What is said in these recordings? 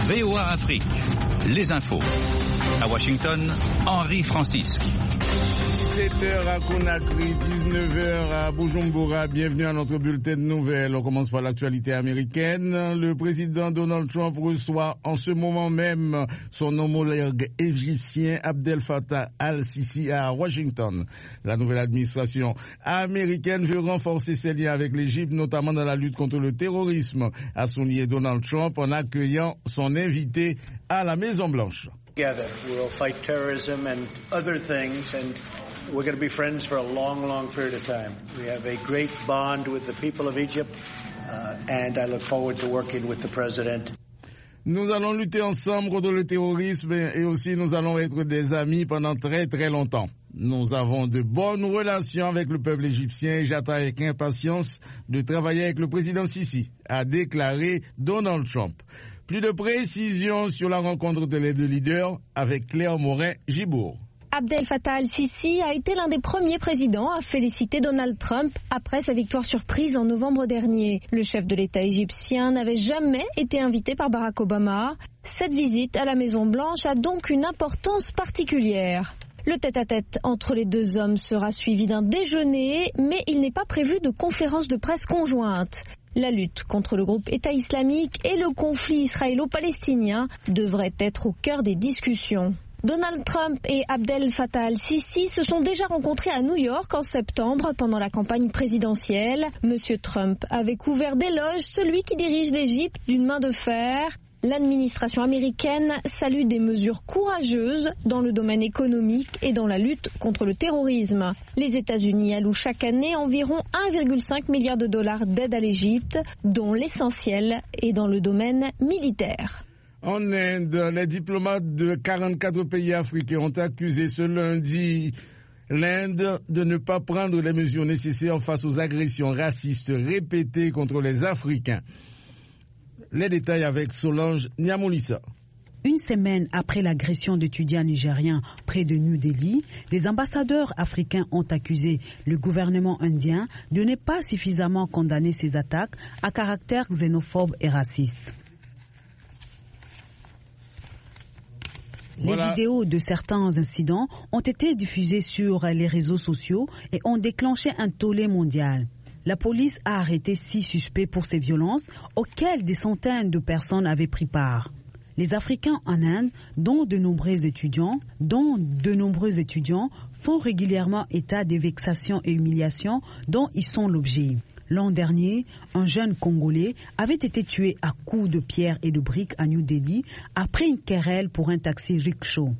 VOA Afrique, les infos. À Washington, Henri Francisque. 7h à Conakry, 19h à Bujumbura. Bienvenue à notre bulletin de nouvelles. On commence par l'actualité américaine. Le président Donald Trump reçoit en ce moment même son homologue égyptien Abdel Fattah al-Sisi à Washington. La nouvelle administration américaine veut renforcer ses liens avec l'Égypte, notamment dans la lutte contre le terrorisme, a souligné Donald Trump en accueillant son invité à la Maison-Blanche. Together, we'll fight terrorism and other things, and we're going to be friends for a long, long period of time. We have a great bond with the people of Egypt, and I look forward to working with the president. Nous allons lutter ensemble contre le terrorisme et aussi nous allons être des amis pendant très très longtemps. Nous avons de bonnes relations avec le peuple égyptien et j'attends avec impatience de travailler avec le président Sisi, a déclaré Donald Trump. Plus de précisions sur la rencontre de les deux leaders avec Claire Morin-Gibourg. Abdel Fattah al-Sisi a été l'un des premiers présidents à féliciter Donald Trump après sa victoire surprise en novembre dernier. Le chef de l'État égyptien n'avait jamais été invité par Barack Obama. Cette visite à la Maison-Blanche a donc une importance particulière. Le tête-à-tête entre les deux hommes sera suivi d'un déjeuner, mais il n'est pas prévu de conférence de presse conjointe. La lutte contre le groupe État islamique et le conflit israélo-palestinien devraient être au cœur des discussions. Donald Trump et Abdel Fattah al-Sisi se sont déjà rencontrés à New York en septembre pendant la campagne présidentielle. Monsieur Trump avait couvert d'éloges celui qui dirige l'Égypte d'une main de fer. L'administration américaine salue des mesures courageuses dans le domaine économique et dans la lutte contre le terrorisme. Les États-Unis allouent chaque année environ 1,5 milliard de dollars d'aide à l'Égypte, dont l'essentiel est dans le domaine militaire. En Inde, les diplomates de 44 pays africains ont accusé ce lundi l'Inde de ne pas prendre les mesures nécessaires face aux agressions racistes répétées contre les Africains. Les détails avec Solange Nyamulissa. Une semaine après l'agression d'étudiants nigériens près de New Delhi, les ambassadeurs africains ont accusé le gouvernement indien de ne pas suffisamment condamner ces attaques à caractère xénophobe et raciste. Les vidéos de certains incidents ont été diffusées sur les réseaux sociaux et ont déclenché un tollé mondial. La police a arrêté 6 suspects pour ces violences auxquelles des centaines de personnes avaient pris part. Les Africains en Inde, dont de nombreux étudiants, font régulièrement état des vexations et humiliations dont ils sont l'objet. L'an dernier, un jeune Congolais avait été tué à coups de pierre et de briques à New Delhi après une querelle pour un taxi rickshaw.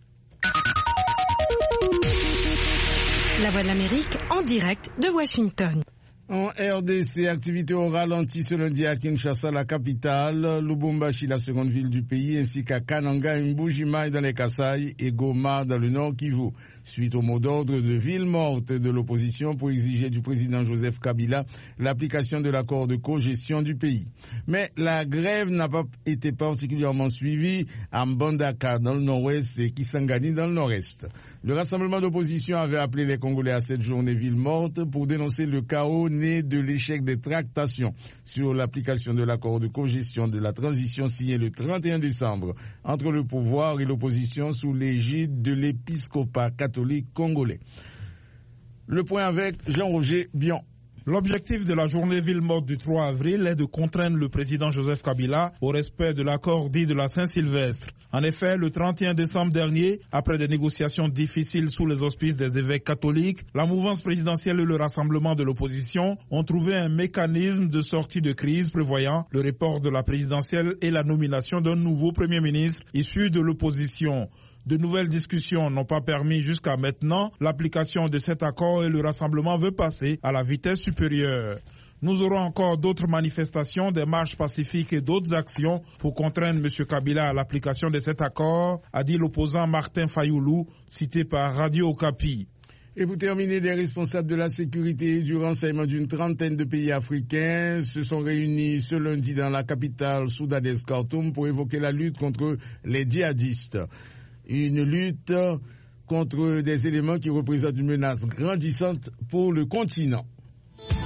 La Voix de l'Amérique en direct de Washington. En RDC, activité au ralenti ce lundi à Kinshasa, la capitale, Lubumbashi, la seconde ville du pays, ainsi qu'à Kananga, Mbujimai dans les Kasaï et Goma dans le Nord Kivu. Suite au mot d'ordre de ville morte de l'opposition pour exiger du président Joseph Kabila l'application de l'accord de cogestion du pays. Mais la grève n'a pas été particulièrement suivie à Mbandaka dans le nord-ouest et Kisangani dans le nord-est. Le rassemblement d'opposition avait appelé les Congolais à cette journée ville morte pour dénoncer le chaos né de l'échec des tractations sur l'application de l'accord de cogestion de la transition signé le 31 décembre entre le pouvoir et l'opposition sous l'égide de l'épiscopat catholique congolais. Le point avec Jean-Roger Bion. L'objectif de la journée ville morte du 3 avril est de contraindre le président Joseph Kabila au respect de l'accord dit de la Saint-Sylvestre. En effet, le 31 décembre dernier, après des négociations difficiles sous les auspices des évêques catholiques, la mouvance présidentielle et le rassemblement de l'opposition ont trouvé un mécanisme de sortie de crise prévoyant le report de la présidentielle et la nomination d'un nouveau Premier ministre issu de l'opposition. De nouvelles discussions n'ont pas permis jusqu'à maintenant l'application de cet accord et le rassemblement veut passer à la vitesse supérieure. Nous aurons encore d'autres manifestations, des marches pacifiques et d'autres actions pour contraindre M. Kabila à l'application de cet accord, a dit l'opposant Martin Fayoulou, cité par Radio Okapi. Et pour terminer, les responsables de la sécurité et du renseignement d'une trentaine de pays africains se sont réunis ce lundi dans la capitale soudanaise Khartoum pour évoquer la lutte contre les djihadistes. Une lutte contre des éléments qui représentent une menace grandissante pour le continent.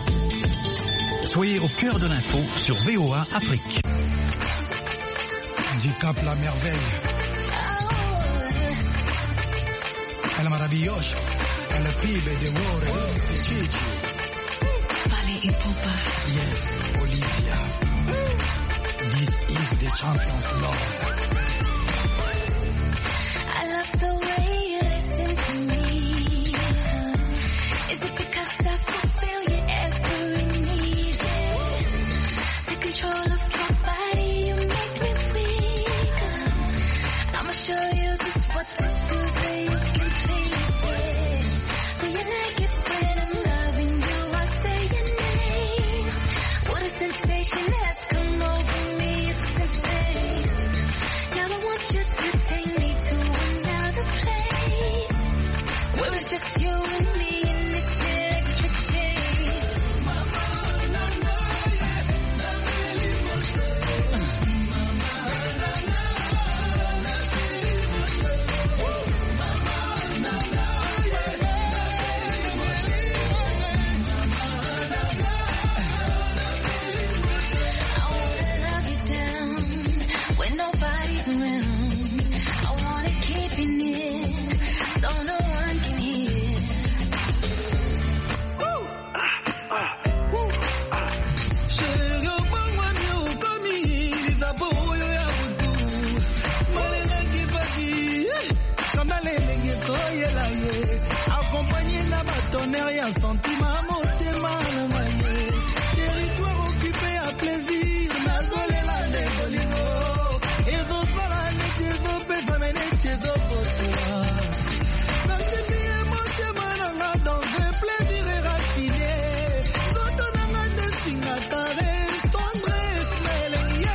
Soyez au cœur de l'info sur VOA Afrique. Dicap la merveille. El maravilloso. El pibe de oro. Chichi. Vale y Popa. Yes, Olivia. This is the champion's love. I love the way you listen to me. Is it because I fulfill your every need? The control of your body, you make me weak. I'ma show you just what to do so you can please me. Do you like it when I'm loving you? I say your name. What a sensation has come over me, it's insane. Now I want you to take me to another place where it's just you and me in this electric chase. I wanna love you down when nobody's around. I wanna keep you near so no one can hear. Accompagné na batonnerre ya sentiment motema na maye. Territoire occupé à plaisir nazolela nde bolingo. Ezosala neti ezopesa na neti ezopotola. Nasimbi motema nanga dans un plaisir éraffiné. Zoto nanga nde singakare tendresse na elengi.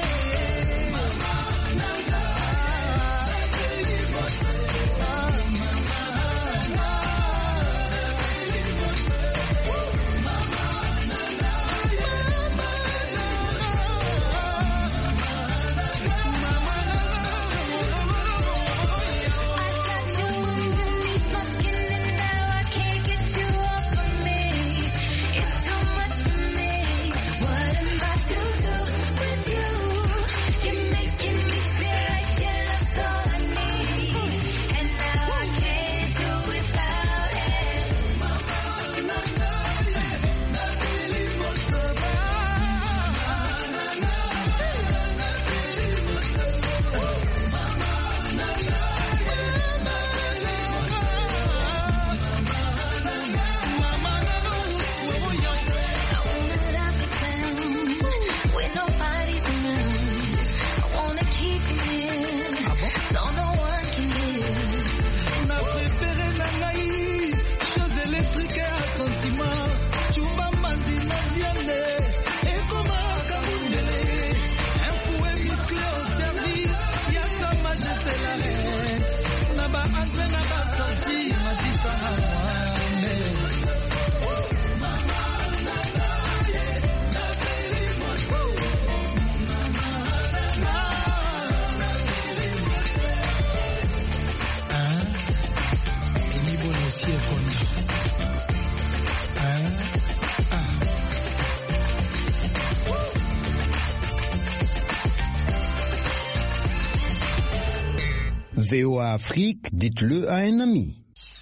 VOA Afrique, dites-le à un ami.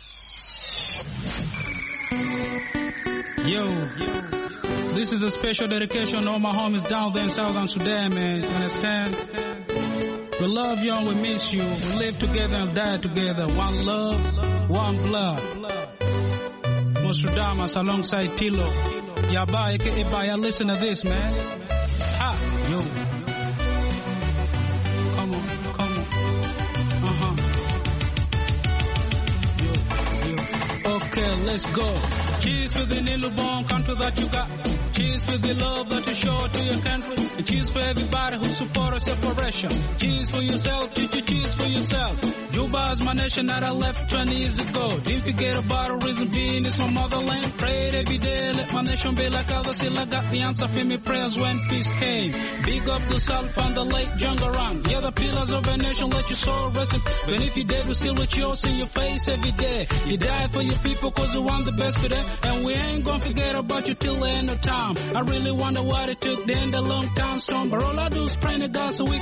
Yo, this is a special dedication to all my homies down there in Southern Sudan, man. You understand? We love you and we miss you. We live together and die together. One love, one blood. Mostradamus alongside Tilo. Yaba, aka Baya, listen to this, man. Ha, yo. Come on. Okay, let's go. Cheers for the newborn country that you got. Cheers for the love that you show to your country. And cheers for everybody who support our separation. Cheers for yourself, cheers for yourself. Juba is my nation that I left 20 years ago. Didn't forget about the reason being it's my motherland. Prayed every day, let my nation be like others. Still I got the answer for me prayers when peace came. Big up the South and the late Jungarang. You're the pillars of a nation, let your soul rest in. But if you're dead, we still with yours in your face every day. You die for your people cause you want the best for them. And we ain't gonna forget about you till the end of time. I really wonder what it took then, the long time storm. But all I do is pray to God so we